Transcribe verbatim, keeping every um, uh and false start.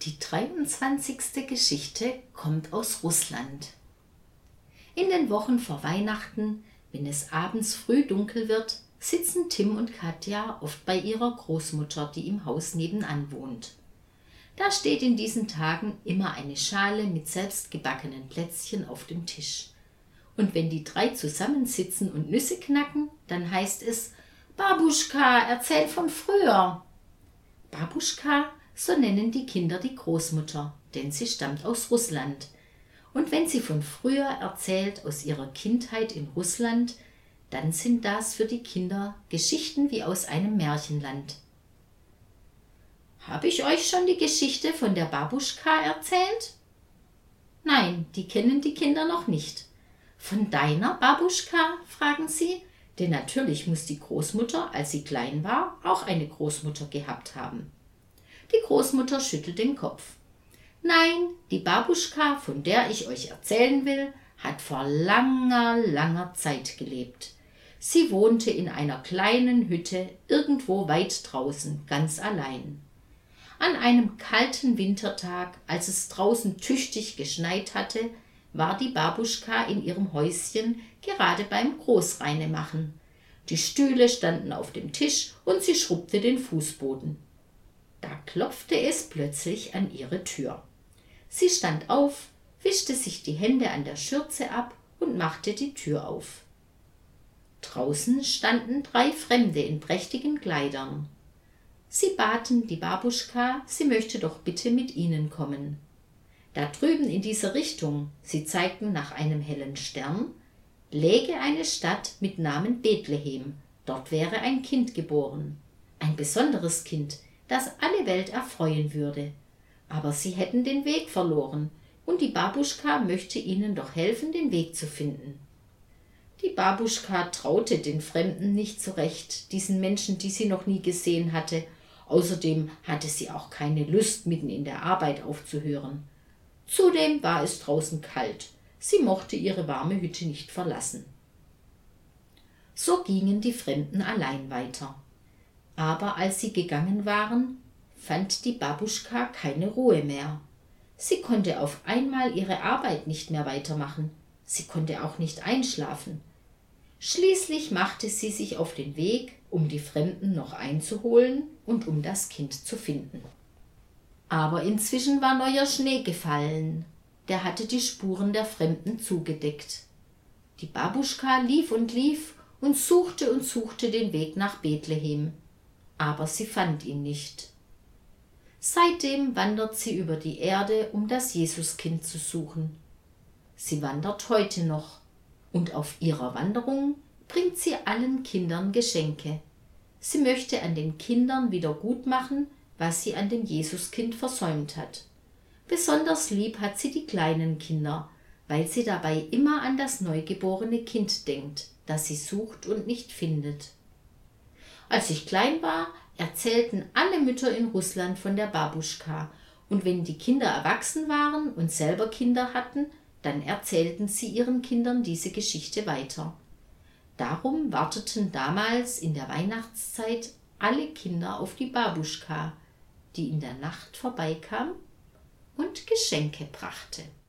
Die dreiundzwanzigste Geschichte kommt aus Russland. In den Wochen vor Weihnachten, wenn es abends früh dunkel wird, sitzen Tim und Katja oft bei ihrer Großmutter, die im Haus nebenan wohnt. Da steht in diesen Tagen immer eine Schale mit selbstgebackenen Plätzchen auf dem Tisch. Und wenn die drei zusammensitzen und Nüsse knacken, dann heißt es: Babuschka, erzähl von früher. Babuschka, so nennen die Kinder die Großmutter, denn sie stammt aus Russland. Und wenn sie von früher erzählt, aus ihrer Kindheit in Russland, dann sind das für die Kinder Geschichten wie aus einem Märchenland. Habe ich euch schon die Geschichte von der Babuschka erzählt? Nein, die kennen die Kinder noch nicht. Von deiner Babuschka, fragen sie, denn natürlich muss die Großmutter, als sie klein war, auch eine Großmutter gehabt haben. Die Großmutter schüttelt den Kopf. Nein, die Babuschka, von der ich euch erzählen will, hat vor langer, langer Zeit gelebt. Sie wohnte in einer kleinen Hütte irgendwo weit draußen, ganz allein. An einem kalten Wintertag, als es draußen tüchtig geschneit hatte, war die Babuschka in ihrem Häuschen gerade beim Großreinemachen. Die Stühle standen auf dem Tisch und sie schrubbte den Fußboden. Da klopfte es plötzlich an ihre Tür. Sie stand auf, wischte sich die Hände an der Schürze ab und machte die Tür auf. Draußen standen drei Fremde in prächtigen Kleidern. Sie baten die Babuschka, sie möchte doch bitte mit ihnen kommen. Da drüben in dieser Richtung, sie zeigten nach einem hellen Stern, läge eine Stadt mit Namen Bethlehem. Dort wäre ein Kind geboren. Ein besonderes Kind, das alle Welt erfreuen würde. Aber sie hätten den Weg verloren, und die Babuschka möchte ihnen doch helfen, den Weg zu finden. Die Babuschka traute den Fremden nicht so recht, diesen Menschen, die sie noch nie gesehen hatte. Außerdem hatte sie auch keine Lust, mitten in der Arbeit aufzuhören. Zudem war es draußen kalt. Sie mochte ihre warme Hütte nicht verlassen. So gingen die Fremden allein weiter. Aber als sie gegangen waren, fand die Babuschka keine Ruhe mehr. Sie konnte auf einmal ihre Arbeit nicht mehr weitermachen. Sie konnte auch nicht einschlafen. Schließlich machte sie sich auf den Weg, um die Fremden noch einzuholen und um das Kind zu finden. Aber inzwischen war neuer Schnee gefallen. Der hatte die Spuren der Fremden zugedeckt. Die Babuschka lief und lief und suchte und suchte den Weg nach Bethlehem. Aber sie fand ihn nicht. Seitdem wandert sie über die Erde, um das Jesuskind zu suchen. Sie wandert heute noch, und auf ihrer Wanderung bringt sie allen Kindern Geschenke. Sie möchte an den Kindern wieder gut machen, was sie an dem Jesuskind versäumt hat. Besonders lieb hat sie die kleinen Kinder, weil sie dabei immer an das neugeborene Kind denkt, das sie sucht und nicht findet. Als ich klein war, erzählten alle Mütter in Russland von der Babuschka, und wenn die Kinder erwachsen waren und selber Kinder hatten, dann erzählten sie ihren Kindern diese Geschichte weiter. Darum warteten damals in der Weihnachtszeit alle Kinder auf die Babuschka, die in der Nacht vorbeikam und Geschenke brachte.